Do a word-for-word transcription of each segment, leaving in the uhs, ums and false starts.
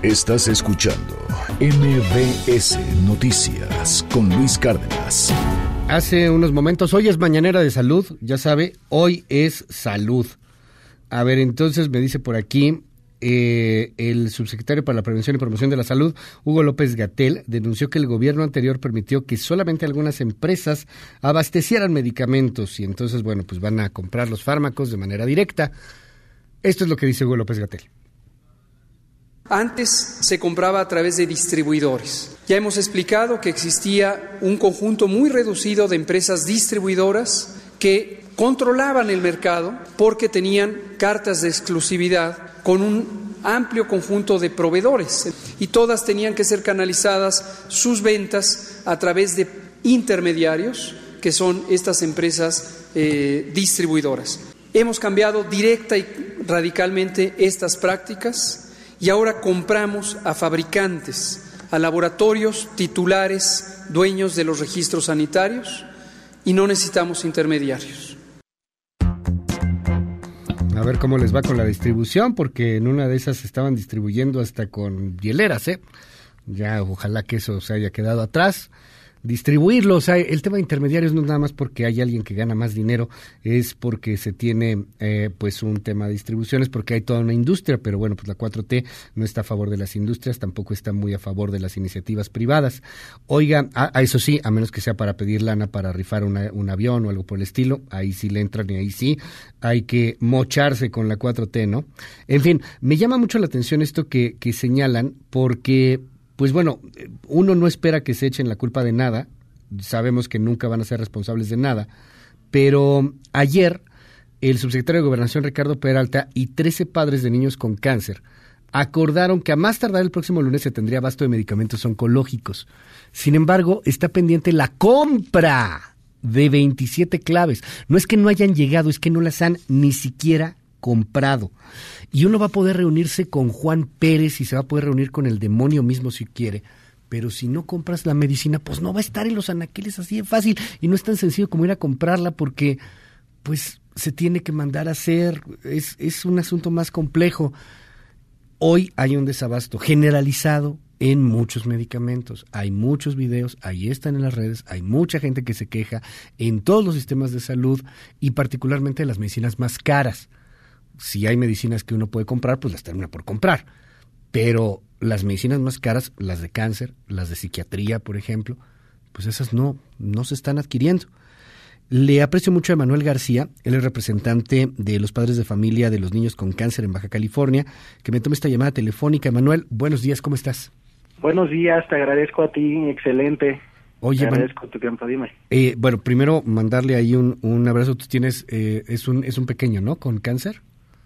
Estás escuchando M B S Noticias con Luis Cárdenas. Hace unos momentos, hoy es Mañanera de Salud, ya sabe, hoy es salud. A ver, entonces me dice por aquí eh, el subsecretario para la Prevención y Promoción de la Salud, Hugo López-Gatell, denunció que el gobierno anterior permitió que solamente algunas empresas abastecieran medicamentos y entonces, bueno, pues van a comprar los fármacos de manera directa. Esto es lo que dice Hugo López-Gatell. Antes se compraba a través de distribuidores. Ya hemos explicado que existía un conjunto muy reducido de empresas distribuidoras que controlaban el mercado porque tenían cartas de exclusividad con un amplio conjunto de proveedores y todas tenían que ser canalizadas sus ventas a través de intermediarios, que son estas empresas eh, distribuidoras. Hemos cambiado directa y radicalmente estas prácticas. Y ahora compramos a fabricantes, a laboratorios titulares, dueños de los registros sanitarios, y no necesitamos intermediarios. A ver cómo les va con la distribución, porque en una de esas se estaban distribuyendo hasta con hieleras, ¿eh? Ya, ojalá que eso se haya quedado atrás. Distribuirlo, o sea, el tema de intermediarios no es nada más porque hay alguien que gana más dinero, es porque se tiene eh, pues un tema de distribuciones, porque hay toda una industria, pero bueno, pues la cuatro T no está a favor de las industrias, tampoco está muy a favor de las iniciativas privadas. Oiga, a, a eso sí, a menos que sea para pedir lana para rifar una, un avión o algo por el estilo, ahí sí le entran y ahí sí hay que mocharse con la cuatro T, ¿no? En fin, me llama mucho la atención esto que, que señalan, porque pues bueno, uno no espera que se echen la culpa de nada, sabemos que nunca van a ser responsables de nada, pero ayer el subsecretario de Gobernación Ricardo Peralta y trece padres de niños con cáncer acordaron que a más tardar el próximo lunes se tendría abasto de medicamentos oncológicos. Sin embargo, está pendiente la compra de veintisiete claves. No es que no hayan llegado, es que no las han ni siquiera comprado. Y uno va a poder reunirse con Juan Pérez y se va a poder reunir con el demonio mismo si quiere, pero si no compras la medicina, pues no va a estar en los anaqueles así de fácil, y no es tan sencillo como ir a comprarla porque pues se tiene que mandar a hacer, es, es un asunto más complejo. Hoy hay un desabasto generalizado en muchos medicamentos, hay muchos videos, ahí están en las redes, hay mucha gente que se queja en todos los sistemas de salud y particularmente las medicinas más caras. Si hay medicinas que uno puede comprar, pues las termina por comprar. Pero las medicinas más caras, las de cáncer, las de psiquiatría, por ejemplo, pues esas no, no se están adquiriendo. Le aprecio mucho a Emanuel García, él es representante de los padres de familia de los niños con cáncer en Baja California, que me tome esta llamada telefónica. Emanuel, buenos días, ¿cómo estás? Buenos días, te agradezco a ti, excelente. Oye, te agradezco man, tu tiempo, dime. Eh, bueno, primero mandarle ahí un, un abrazo. Tú tienes, eh, es un es un pequeño, ¿no? ¿Con cáncer?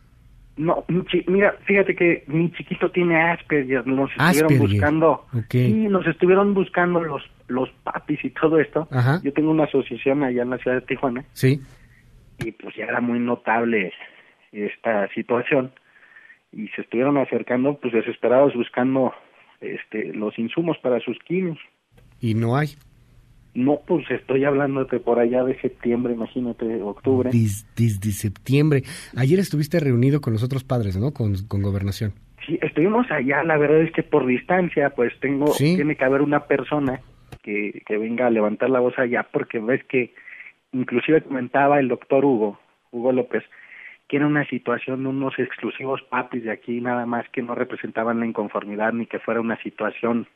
No, mira, fíjate que mi chiquito tiene Asperger, nos estuvieron Asperger. buscando, okay. sí, nos estuvieron buscando los los papis y todo esto. Ajá. Yo tengo una asociación allá en la ciudad de Tijuana. Sí. Y pues ya era muy notable esta situación y se estuvieron acercando, pues desesperados buscando este los insumos para sus quimios. Y no hay. No, pues estoy hablándote por allá de septiembre, imagínate, octubre. Desde, desde septiembre. Ayer estuviste reunido con los otros padres, ¿no? Con, con Gobernación. Sí, estuvimos allá. La verdad es que por distancia, pues tengo, ¿sí? Tiene que haber una persona que, que venga a levantar la voz allá, porque ves que inclusive comentaba el doctor Hugo, Hugo López, que era una situación de unos exclusivos papis de aquí, nada más que no representaban la inconformidad ni que fuera una situación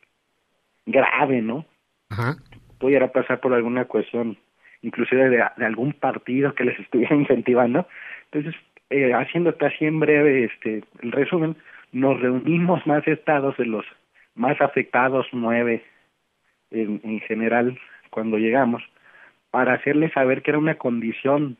grave, ¿no? Ajá. Pudiera pasar por alguna cuestión, inclusive de, de algún partido que les estuviera incentivando. Entonces, eh, haciéndote así en breve este el resumen, nos reunimos más estados de los más afectados, nueve en, en general, cuando llegamos, para hacerles saber que era una condición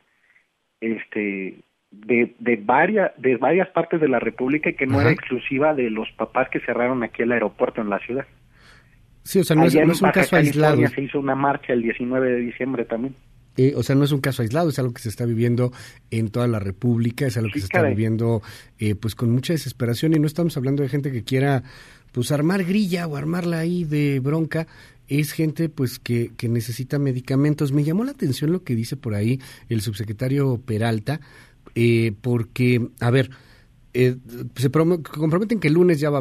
este de de varias de varias partes de la República y que no Ajá. era exclusiva de los papás que cerraron aquí el aeropuerto en la ciudad. Sí, o sea, no es, no es un caso aislado. Se hizo una marcha el diecinueve de diciembre también. Eh, o sea, no es un caso aislado, es algo que se está viviendo en toda la República, es algo sí, que se caray. está viviendo eh, pues con mucha desesperación, y no estamos hablando de gente que quiera pues armar grilla o armarla ahí de bronca, es gente pues que, que necesita medicamentos. Me llamó la atención lo que dice por ahí el subsecretario Peralta, eh, porque, a ver, eh, se prom- comprometen que el lunes ya va a haber,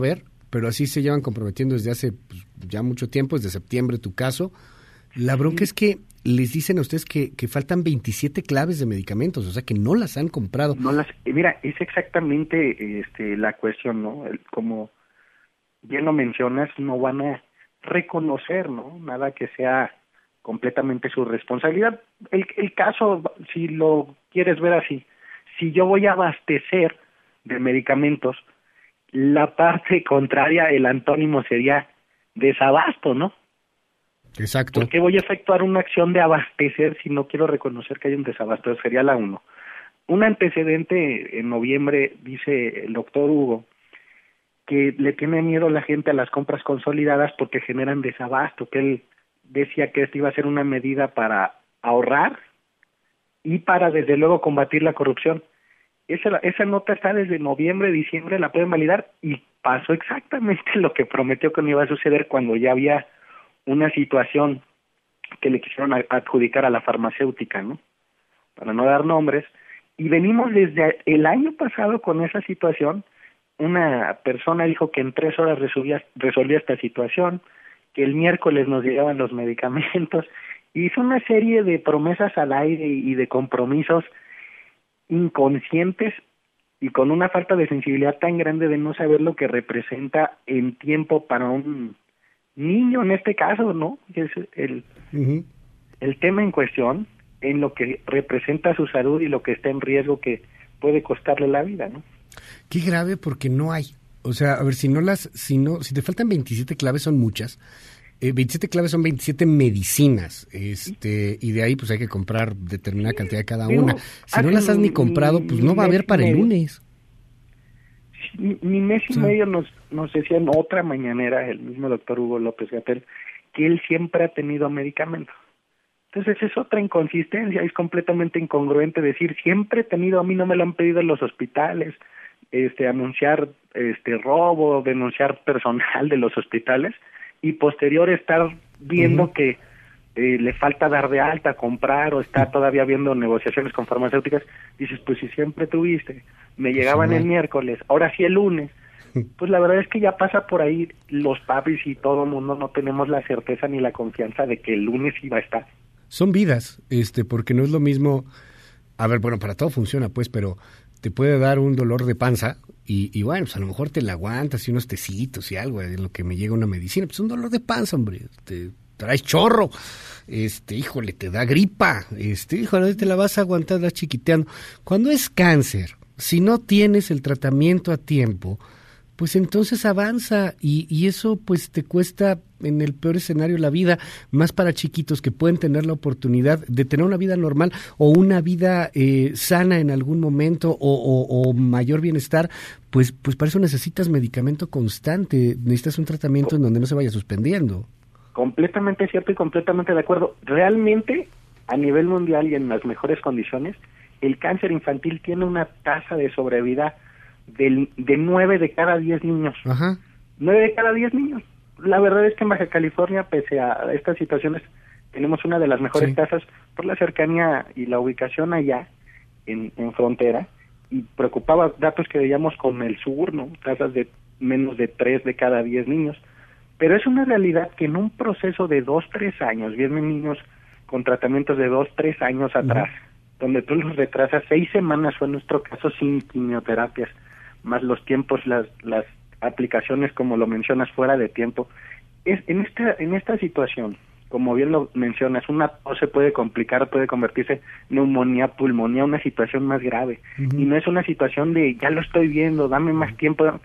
pero así se llevan comprometiendo desde hace pues, ya mucho tiempo, desde septiembre tu caso. La bronca es que les dicen a ustedes que, que faltan veintisiete claves de medicamentos, o sea que no las han comprado. No las, mira, es exactamente este, la cuestión, ¿no? El, como bien lo mencionas, no van a reconocer, ¿no? Nada que sea completamente su responsabilidad. El, el caso, si lo quieres ver así, si yo voy a abastecer de medicamentos, la parte contraria, el antónimo sería desabasto, ¿no? Exacto. ¿Por qué voy a efectuar una acción de abastecer si no quiero reconocer que hay un desabasto? Sería la uno. Un antecedente en noviembre, dice el doctor Hugo, que le tiene miedo la gente a las compras consolidadas porque generan desabasto, que él decía que esto iba a ser una medida para ahorrar y para, desde luego, combatir la corrupción. Esa, esa nota está desde noviembre, diciembre, la pueden validar y pasó exactamente lo que prometió que no iba a suceder cuando ya había una situación que le quisieron adjudicar a la farmacéutica, ¿no? Para no dar nombres. Y venimos desde el año pasado con esa situación. Una persona dijo que en tres horas resolvía, resolvía esta situación, que el miércoles nos llegaban los medicamentos. Hizo una serie de promesas al aire y de compromisos inconscientes y con una falta de sensibilidad tan grande de no saber lo que representa en tiempo para un niño, en este caso, ¿no? Es el, uh-huh. el tema en cuestión, en lo que representa su salud y lo que está en riesgo que puede costarle la vida, ¿no? Qué grave, porque no hay. O sea, a ver, si no las, si no, si te faltan veintisiete claves, son muchas. Eh, veintisiete claves son veintisiete medicinas, este, y de ahí pues hay que comprar determinada cantidad de cada una. Si no las has ni comprado, pues no va a haber para el lunes. Mi, mi mes y sí. medio nos, nos decía en otra mañanera el mismo doctor Hugo López-Gatell que él siempre ha tenido medicamento. Entonces es otra inconsistencia, es completamente incongruente decir siempre he tenido, a mí no me lo han pedido en los hospitales, este anunciar este robo, denunciar personal de los hospitales y posterior estar viendo uh-huh. que eh, le falta dar de alta, comprar o está todavía viendo negociaciones con farmacéuticas. Dices, pues si siempre tuviste, me llegaban sí, el miércoles, ahora sí el lunes. Pues la verdad es que ya pasa por ahí los papis y todo el mundo no tenemos la certeza ni la confianza de que el lunes iba a estar. Son vidas, este, porque no es lo mismo, a ver, bueno, para todo funciona pues, pero te puede dar un dolor de panza y, y bueno, pues a lo mejor te la aguantas y unos tecitos y algo, en lo que me llega una medicina, pues un dolor de panza, hombre, te traes chorro, este, híjole, te da gripa, este, híjole, te la vas a aguantar, la chiquiteando. Cuando es cáncer, si no tienes el tratamiento a tiempo, pues entonces avanza y, y eso pues te cuesta en el peor escenario la vida, más para chiquitos que pueden tener la oportunidad de tener una vida normal o una vida eh, sana en algún momento o, o, o mayor bienestar, pues, pues para eso necesitas medicamento constante, necesitas un tratamiento en donde no se vaya suspendiendo. Completamente cierto y completamente de acuerdo. Realmente, a nivel mundial y en las mejores condiciones, el cáncer infantil tiene una tasa de sobrevida de, de nueve de cada diez niños. Ajá. nueve de cada diez niños. La verdad es que en Baja California, pese a estas situaciones, tenemos una de las mejores sí. tasas por la cercanía y la ubicación allá en, en frontera, y preocupaba datos que veíamos con el sur, ¿no? Tasas de menos de tres de cada diez niños. Pero es una realidad que en un proceso de dos, tres años, vienen niños con tratamientos de dos, tres años atrás, uh-huh. donde tú los retrasas, seis semanas fue nuestro caso sin quimioterapias, más los tiempos, las las aplicaciones, como lo mencionas, fuera de tiempo. Es en esta en esta situación, como bien lo mencionas, una tos se puede complicar, puede convertirse en neumonía, pulmonía, una situación más grave. Uh-huh. Y no es una situación de, ya lo estoy viendo, dame más tiempo.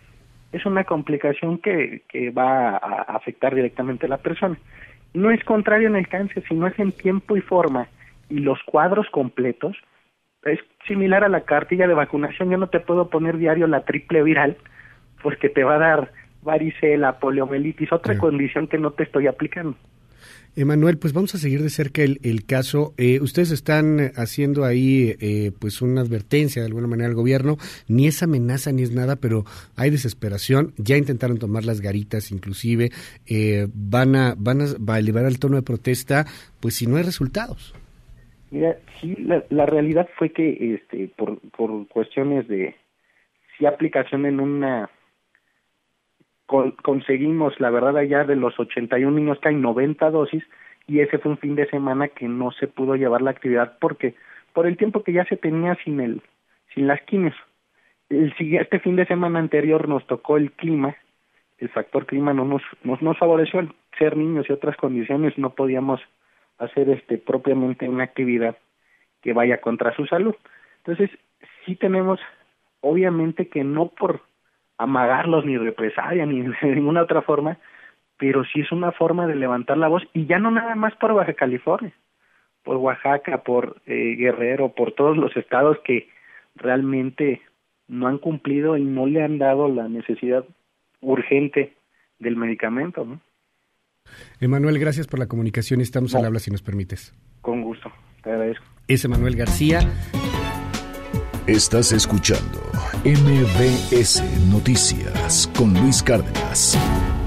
Es una complicación que, que va a afectar directamente a la persona. No es contrario en el cáncer, sino es en tiempo y forma. Y los cuadros completos, es similar a la cartilla de vacunación. Yo no te puedo poner diario la triple viral, porque te va a dar varicela, poliomielitis, otra sí. condición que no te estoy aplicando. Emanuel, pues vamos a seguir de cerca el, el caso. Eh, ustedes están haciendo ahí eh, pues una advertencia de alguna manera al gobierno, ni es amenaza ni es nada, pero hay desesperación. Ya intentaron tomar las garitas, inclusive eh, van a van a, va a elevar el tono de protesta, pues si no hay resultados. Mira, sí, la, la realidad fue que este por por cuestiones de sí aplicación en una con, conseguimos, la verdad, allá de los ochenta y un niños que hay noventa dosis, y ese fue un fin de semana que no se pudo llevar la actividad porque por el tiempo que ya se tenía sin el sin las quimios. El este fin de semana anterior nos tocó el clima, el factor clima no nos nos, nos favoreció al ser niños y otras condiciones, no podíamos hacer este propiamente una actividad que vaya contra su salud. Entonces, sí tenemos, obviamente que no por amagarlos ni represalia ni de ninguna otra forma, pero sí es una forma de levantar la voz, y ya no nada más por Baja California, por Oaxaca, por eh, Guerrero, por todos los estados que realmente no han cumplido y no le han dado la necesidad urgente del medicamento, ¿no? Emanuel, gracias por la comunicación, estamos no. al habla si nos permites. Con gusto, te agradezco. Es Emanuel García. Estás escuchando M B S Noticias con Luis Cárdenas.